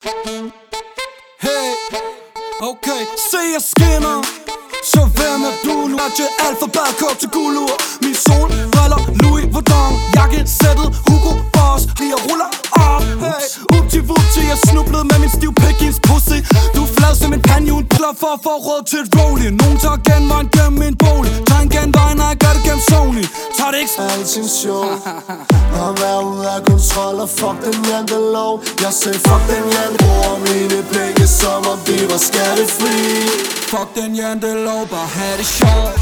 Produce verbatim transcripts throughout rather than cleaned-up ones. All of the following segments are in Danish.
Hey, okay, se jeg skinner. Så hvem er du nu? At jeg alt for badkort til gulur. Min sol, briller, Louis Vuitton, jakkesættet, Hugo Boss. Jeg ruller op, hey. Upti-vupti, jeg snublede med min stiv pik i ens pussy. Du er flad som en panjun, blot for at få råd til et rolling. Nogen tager genvejen gennem min bolig. Tager en genvej, når jeg gør det gennem Sony. Tager det ikke alting sjov. Og vær ude af kontrol og fuck den jantelov. Jeg sagde fuck den jante. Bruger mine penge som om de var skattefri. Fuck den jantelov, bare have det sjovt.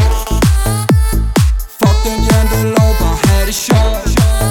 Fuck den jantelov, bare have det sjovt.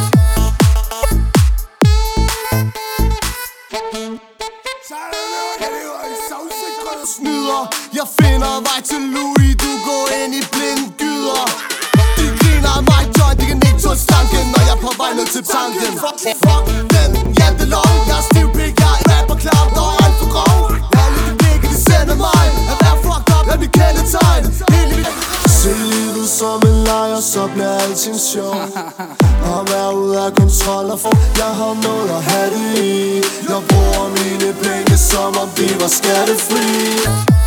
Snyder, jeg finder vej til Louis. Du går ind i blinde gyder. De griner af mig, joint, de kan ikke tåle stanken. Når jeg er på vej ned til tanken. Fuck, fuck den jantelov. Jeg er stiv pik, jeg er rapper klar, der er alt for grov. Alle de blikke, de sender mig. At være fucked up er mit kendetegn. Hele mit se livet som en leg, og så bliver alting sjov. Og vær ude af kontrol og få. Jeg har noget at have det i. Jeg bruger mine penge som om de var skattefri.